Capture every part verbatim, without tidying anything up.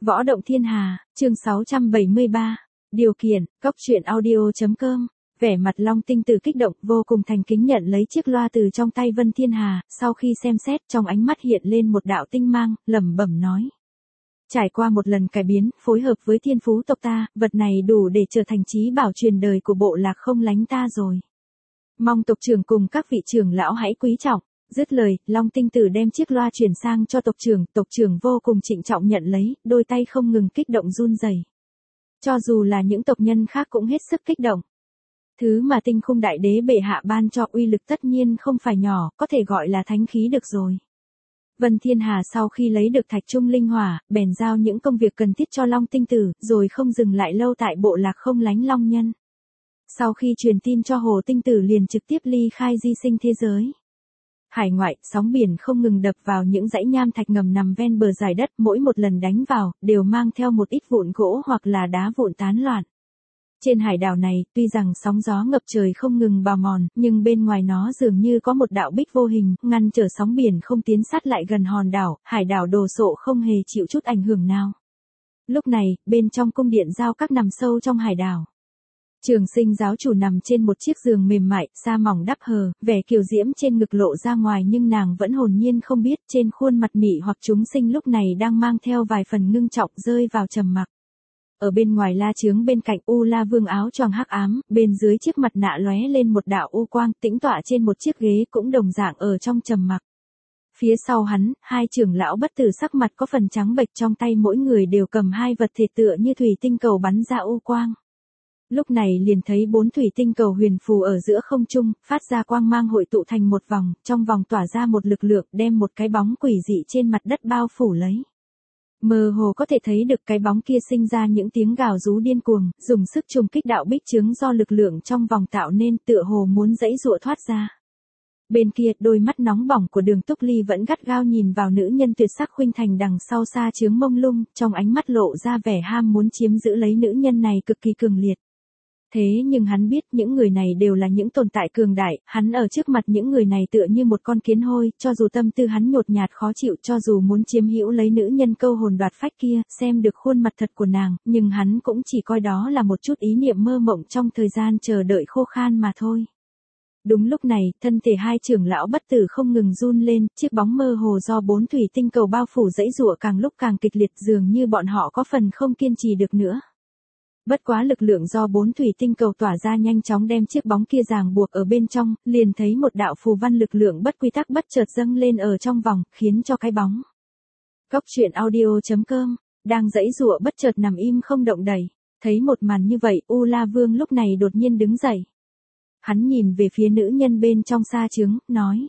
Võ động thiên hà, chương sáu trăm bảy mươi ba. Điều kiện, cốc truyện audio.com. Vẻ mặt Long Tinh Tử kích động, vô cùng thành kính nhận lấy chiếc loa từ trong tay Vân Thiên Hà, sau khi xem xét, trong ánh mắt hiện lên một đạo tinh mang, lẩm bẩm nói: trải qua một lần cải biến, phối hợp với thiên phú tộc ta, vật này đủ để trở thành chí bảo truyền đời của bộ lạc Không Lánh ta rồi. Mong tộc trưởng cùng các vị trưởng lão hãy quý trọng. Dứt lời, Long Tinh Tử đem chiếc loa chuyển sang cho tộc trưởng, tộc trưởng vô cùng trịnh trọng nhận lấy, đôi tay không ngừng kích động run rẩy. Cho dù là những tộc nhân khác cũng hết sức kích động. Thứ mà Tinh Khung Đại Đế bệ hạ ban cho uy lực tất nhiên không phải nhỏ, có thể gọi là thánh khí được rồi. Vân Thiên Hà sau khi lấy được thạch trung linh hỏa, bèn giao những công việc cần thiết cho Long Tinh Tử, rồi không dừng lại lâu tại bộ lạc Không Lánh Long Nhân. Sau khi truyền tin cho Hồ Tinh Tử liền trực tiếp ly khai di sinh thế giới. Hải ngoại, sóng biển không ngừng đập vào những dãy nham thạch ngầm nằm ven bờ dải đất, mỗi một lần đánh vào, đều mang theo một ít vụn gỗ hoặc là đá vụn tán loạn. Trên hải đảo này, tuy rằng sóng gió ngập trời không ngừng bào mòn, nhưng bên ngoài nó dường như có một đạo bích vô hình, ngăn trở sóng biển không tiến sát lại gần hòn đảo, hải đảo đồ sộ không hề chịu chút ảnh hưởng nào. Lúc này, bên trong cung điện giao các nằm sâu trong hải đảo. Trường Sinh giáo chủ nằm trên một chiếc giường mềm mại, sa mỏng đắp hờ, vẻ kiều diễm trên ngực lộ ra ngoài nhưng nàng vẫn hồn nhiên không biết trên khuôn mặt mị hoặc chúng sinh lúc này đang mang theo vài phần ngưng trọng rơi vào trầm mặc. Ở bên ngoài la chướng bên cạnh U La Vương áo choàng hắc ám, bên dưới chiếc mặt nạ lóe lên một đạo u quang, tĩnh tọa trên một chiếc ghế cũng đồng dạng ở trong trầm mặc. Phía sau hắn, hai trưởng lão bất tử sắc mặt có phần trắng bệch, trong tay mỗi người đều cầm hai vật thể tựa như thủy tinh cầu bắn ra u quang. Lúc này liền thấy bốn thủy tinh cầu huyền phù ở giữa không trung, phát ra quang mang hội tụ thành một vòng, trong vòng tỏa ra một lực lượng đem một cái bóng quỷ dị trên mặt đất bao phủ lấy. Mơ hồ có thể thấy được cái bóng kia sinh ra những tiếng gào rú điên cuồng, dùng sức trùng kích đạo bích chướng do lực lượng trong vòng tạo nên, tựa hồ muốn giãy giụa thoát ra. Bên kia, đôi mắt nóng bỏng của Đường Túc Ly vẫn gắt gao nhìn vào nữ nhân tuyệt sắc khuynh thành đằng sau xa chướng mông lung, trong ánh mắt lộ ra vẻ ham muốn chiếm giữ lấy nữ nhân này cực kỳ cường liệt. Thế nhưng hắn biết những người này đều là những tồn tại cường đại, hắn ở trước mặt những người này tựa như một con kiến hôi, cho dù tâm tư hắn nhột nhạt khó chịu, cho dù muốn chiếm hữu lấy nữ nhân câu hồn đoạt phách kia, xem được khuôn mặt thật của nàng, nhưng hắn cũng chỉ coi đó là một chút ý niệm mơ mộng trong thời gian chờ đợi khô khan mà thôi. Đúng lúc này, thân thể hai trưởng lão bất tử không ngừng run lên, chiếc bóng mơ hồ do bốn thủy tinh cầu bao phủ giãy giụa càng lúc càng kịch liệt, dường như bọn họ có phần không kiên trì được nữa. Bất quá lực lượng do bốn thủy tinh cầu tỏa ra nhanh chóng đem chiếc bóng kia ràng buộc ở bên trong, liền thấy một đạo phù văn lực lượng bất quy tắc bất chợt dâng lên ở trong vòng, khiến cho cái bóng. Cốc truyện audio.com, đang giãy giụa bất chợt nằm im không động đậy. Thấy một màn như vậy, U La Vương lúc này đột nhiên đứng dậy. Hắn nhìn về phía nữ nhân bên trong sa trướng, nói: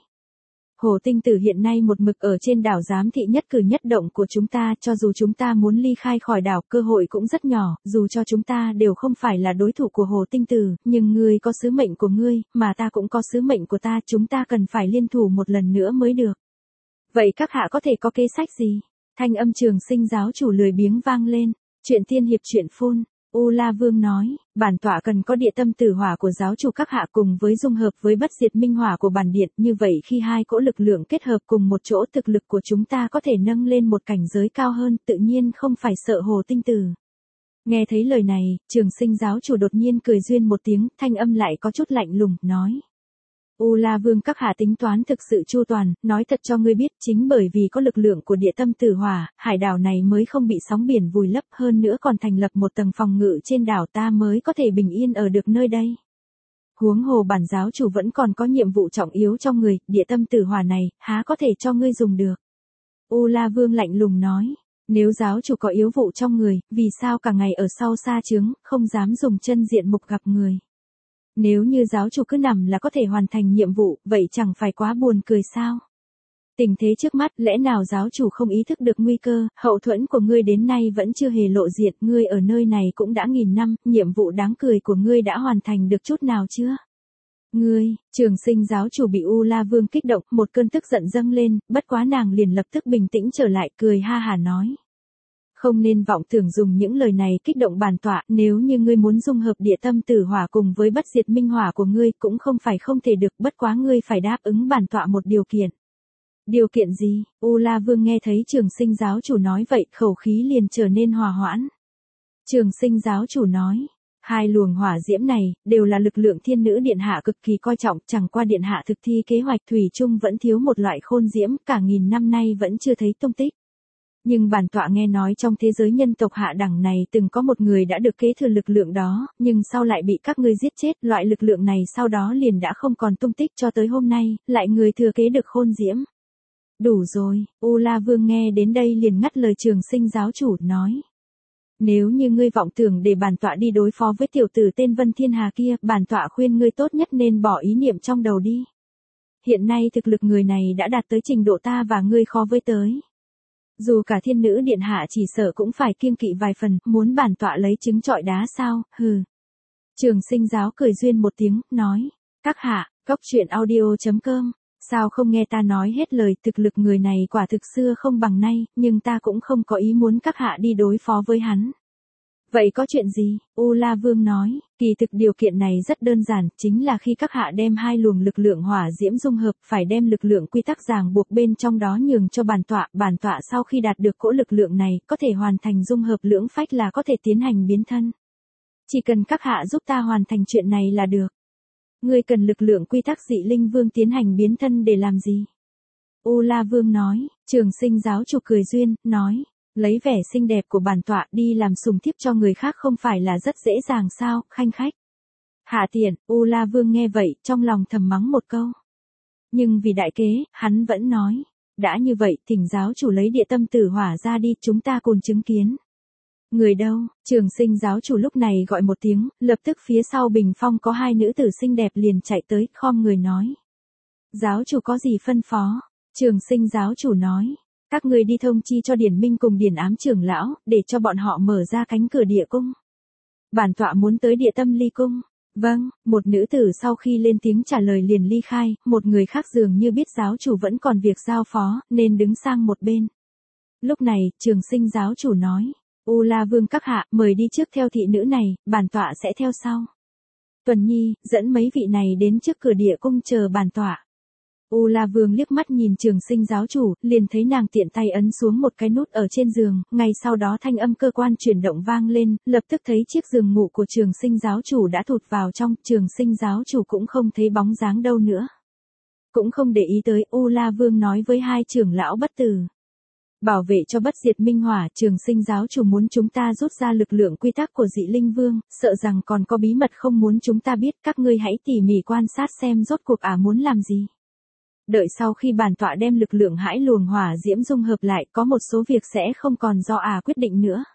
Hồ Tinh Tử hiện nay một mực ở trên đảo giám thị nhất cử nhất động của chúng ta, cho dù chúng ta muốn ly khai khỏi đảo, cơ hội cũng rất nhỏ, dù cho chúng ta đều không phải là đối thủ của Hồ Tinh Tử, nhưng ngươi có sứ mệnh của ngươi, mà ta cũng có sứ mệnh của ta, chúng ta cần phải liên thủ một lần nữa mới được. Vậy các hạ có thể có kế sách gì? Thanh âm Trường Sinh giáo chủ lười biếng vang lên. Chuyện tiên hiệp chuyện phun. U La Vương nói, bản tọa cần có địa tâm tử hỏa của giáo chủ các hạ cùng với dung hợp với bất diệt minh hỏa của bản điện, như vậy khi hai cỗ lực lượng kết hợp cùng một chỗ, thực lực của chúng ta có thể nâng lên một cảnh giới cao hơn, tự nhiên không phải sợ Hồ Tinh Tử. Nghe thấy lời này, Trường Sinh giáo chủ đột nhiên cười duyên một tiếng, thanh âm lại có chút lạnh lùng, nói: U La Vương các hạ tính toán thực sự chu toàn, nói thật cho ngươi biết, chính bởi vì có lực lượng của địa tâm tử hỏa, hải đảo này mới không bị sóng biển vùi lấp, hơn nữa còn thành lập một tầng phòng ngự trên đảo, ta mới có thể bình yên ở được nơi đây. Huống hồ bản giáo chủ vẫn còn có nhiệm vụ trọng yếu trong người, địa tâm tử hỏa này, há có thể cho ngươi dùng được. U La Vương lạnh lùng nói, nếu giáo chủ có yếu vụ trong người, vì sao cả ngày ở sau sa trướng, không dám dùng chân diện mục gặp người. Nếu như giáo chủ cứ nằm là có thể hoàn thành nhiệm vụ, vậy chẳng phải quá buồn cười sao? Tình thế trước mắt, lẽ nào giáo chủ không ý thức được nguy cơ, hậu thuẫn của ngươi đến nay vẫn chưa hề lộ diện, ngươi ở nơi này cũng đã nghìn năm, nhiệm vụ đáng cười của ngươi đã hoàn thành được chút nào chưa? Ngươi, Trường Sinh giáo chủ bị U La Vương kích động, một cơn tức giận dâng lên, bất quá nàng liền lập tức bình tĩnh trở lại, cười ha hả nói. Không nên vọng tưởng dùng những lời này kích động bản tọa, nếu như ngươi muốn dung hợp địa tâm tử hỏa cùng với bất diệt minh hỏa của ngươi cũng không phải không thể được, bất quá ngươi phải đáp ứng bản tọa một điều kiện. Điều kiện gì? U La Vương nghe thấy Trường Sinh giáo chủ nói vậy, khẩu khí liền trở nên hòa hoãn. Trường Sinh giáo chủ nói, hai luồng hỏa diễm này, đều là lực lượng thiên nữ điện hạ cực kỳ coi trọng, chẳng qua điện hạ thực thi kế hoạch thủy chung vẫn thiếu một loại khôn diễm, cả nghìn năm nay vẫn chưa thấy tung tích. Nhưng bản tọa nghe nói trong thế giới nhân tộc hạ đẳng này từng có một người đã được kế thừa lực lượng đó, nhưng sau lại bị các ngươi giết chết, loại lực lượng này sau đó liền đã không còn tung tích cho tới hôm nay, lại người thừa kế được khôn diễm. Đủ rồi, U La Vương nghe đến đây liền ngắt lời Trường Sinh giáo chủ, nói. Nếu như ngươi vọng tưởng để bản tọa đi đối phó với tiểu tử tên Vân Thiên Hà kia, bản tọa khuyên ngươi tốt nhất nên bỏ ý niệm trong đầu đi. Hiện nay thực lực người này đã đạt tới trình độ ta và ngươi khó với tới. Dù cả thiên nữ điện hạ chỉ sợ cũng phải kiêng kỵ vài phần, muốn bản tọa lấy trứng trọi đá sao, hừ. Trường Sinh giáo cười duyên một tiếng, nói. Các hạ, cốc truyện audio chấm com. Sao không nghe ta nói hết lời, thực lực người này quả thực xưa không bằng nay, nhưng ta cũng không có ý muốn các hạ đi đối phó với hắn. Vậy có chuyện gì? U La Vương nói, kỳ thực điều kiện này rất đơn giản, chính là khi các hạ đem hai luồng lực lượng hỏa diễm dung hợp, phải đem lực lượng quy tắc ràng buộc bên trong đó nhường cho bản tọa, bản tọa sau khi đạt được cỗ lực lượng này, có thể hoàn thành dung hợp lưỡng phách là có thể tiến hành biến thân. Chỉ cần các hạ giúp ta hoàn thành chuyện này là được. Ngươi cần lực lượng quy tắc dị linh vương tiến hành biến thân để làm gì? U La Vương nói, Trường Sinh giáo chủ cười duyên, nói, lấy vẻ xinh đẹp của bản tọa đi làm sùng thiếp cho người khác không phải là rất dễ dàng sao, khanh khách. Hạ tiện, U La Vương nghe vậy, trong lòng thầm mắng một câu. Nhưng vì đại kế, hắn vẫn nói, đã như vậy, thỉnh giáo chủ lấy địa tâm tử hỏa ra đi, chúng ta cùng chứng kiến. Người đâu? Trường Sinh giáo chủ lúc này gọi một tiếng, lập tức phía sau bình phong có hai nữ tử xinh đẹp liền chạy tới, khom người nói. Giáo chủ có gì phân phó? Trường Sinh giáo chủ nói, các người đi thông chi cho Điển Minh cùng Điển Ám trưởng lão, để cho bọn họ mở ra cánh cửa địa cung. Bản tọa muốn tới địa tâm ly cung. Vâng, một nữ tử sau khi lên tiếng trả lời liền ly khai, một người khác dường như biết giáo chủ vẫn còn việc giao phó, nên đứng sang một bên. Lúc này, Trường Sinh giáo chủ nói. U La Vương các hạ, mời đi trước theo thị nữ này, bản tọa sẽ theo sau. Tuần Nhi, dẫn mấy vị này đến trước cửa địa cung chờ bản tọa. U La Vương liếc mắt nhìn Trường Sinh giáo chủ, liền thấy nàng tiện tay ấn xuống một cái nút ở trên giường, ngay sau đó thanh âm cơ quan chuyển động vang lên, lập tức thấy chiếc giường ngủ của Trường Sinh giáo chủ đã thụt vào trong, Trường Sinh giáo chủ cũng không thấy bóng dáng đâu nữa. Cũng không để ý tới, U La Vương nói với hai trưởng lão bất tử. Bảo vệ cho bất diệt minh hỏa, Trường Sinh giáo chủ muốn chúng ta rút ra lực lượng quy tắc của dị linh vương, sợ rằng còn có bí mật không muốn chúng ta biết, các ngươi hãy tỉ mỉ quan sát xem rốt cuộc ả muốn làm gì. Đợi sau khi bản tọa đem lực lượng hãi luồng hỏa diễm dung hợp lại, có một số việc sẽ không còn do ả quyết định nữa.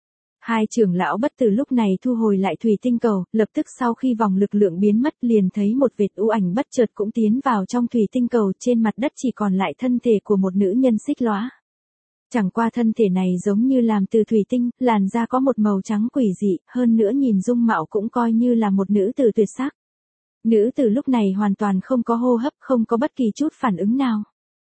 Hai trưởng lão bất tử lúc này thu hồi lại thủy tinh cầu, lập tức sau khi vòng lực lượng biến mất liền thấy một vệt u ảnh bất chợt cũng tiến vào trong thủy tinh cầu, trên mặt đất chỉ còn lại thân thể của một nữ nhân xích lõa. Chẳng qua thân thể này giống như làm từ thủy tinh, làn da có một màu trắng quỷ dị, hơn nữa nhìn dung mạo cũng coi như là một nữ tử tuyệt sắc. Nữ tử lúc này hoàn toàn không có hô hấp, không có bất kỳ chút phản ứng nào.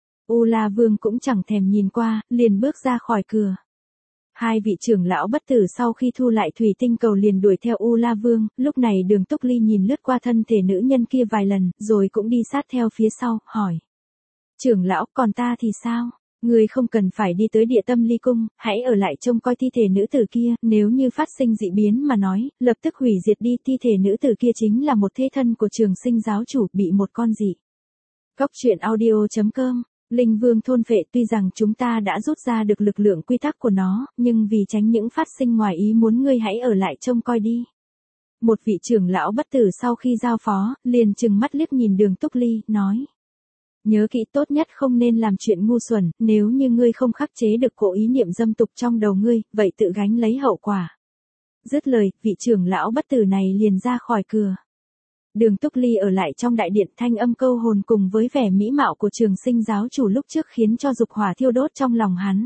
U La Vương cũng chẳng thèm nhìn qua, liền bước ra khỏi cửa. Hai vị trưởng lão bất tử sau khi thu lại thủy tinh cầu liền đuổi theo U La Vương, lúc này Đường Túc Ly nhìn lướt qua thân thể nữ nhân kia vài lần, rồi cũng đi sát theo phía sau, hỏi. Trưởng lão, còn ta thì sao? Ngươi không cần phải đi tới địa tâm ly cung, hãy ở lại trông coi thi thể nữ tử kia, nếu như phát sinh dị biến mà nói, lập tức hủy diệt đi, thi thể nữ tử kia chính là một thế thân của Trường Sinh giáo chủ, bị một con dị. Cốc truyện audio chấm com, Linh Vương thôn phệ, tuy rằng chúng ta đã rút ra được lực lượng quy tắc của nó, nhưng vì tránh những phát sinh ngoài ý muốn ngươi hãy ở lại trông coi đi. Một vị trưởng lão bất tử sau khi giao phó, liền trừng mắt liếc nhìn Đường Túc Ly, nói. Nhớ kỹ, tốt nhất không nên làm chuyện ngu xuẩn, nếu như ngươi không khắc chế được cỗ ý niệm dâm tục trong đầu ngươi, vậy tự gánh lấy hậu quả. Dứt lời, vị trưởng lão bất tử này liền ra khỏi cửa. Đường Túc Ly ở lại trong đại điện, thanh âm câu hồn cùng với vẻ mỹ mạo của Trường Sinh giáo chủ lúc trước khiến cho dục hỏa thiêu đốt trong lòng hắn.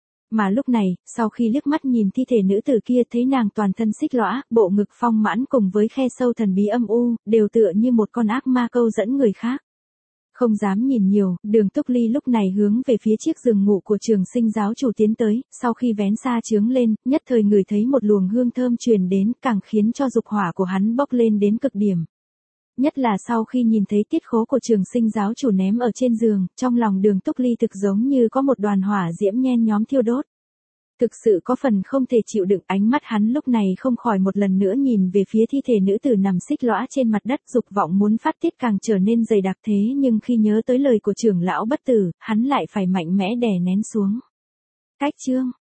Mà lúc này, sau khi liếc mắt nhìn thi thể nữ tử kia thấy nàng toàn thân xích lõa, bộ ngực phong mãn cùng với khe sâu thần bí âm u, đều tựa như một con ác ma câu dẫn người khác. Không dám nhìn nhiều, Đường Túc Ly lúc này hướng về phía chiếc giường ngủ của Trường Sinh giáo chủ tiến tới, sau khi vén sa chướng lên, nhất thời ngửi thấy một luồng hương thơm truyền đến, càng khiến cho dục hỏa của hắn bốc lên đến cực điểm. Nhất là sau khi nhìn thấy tiết khố của Trường Sinh giáo chủ ném ở trên giường, trong lòng Đường Túc Ly thực giống như có một đoàn hỏa diễm nhen nhóm thiêu đốt. Thực sự có phần không thể chịu đựng, ánh mắt hắn lúc này không khỏi một lần nữa nhìn về phía thi thể nữ tử nằm xích lõa trên mặt đất, dục vọng muốn phát tiết càng trở nên dày đặc, thế nhưng khi nhớ tới lời của trưởng lão bất tử, hắn lại phải mạnh mẽ đè nén xuống. Cách chương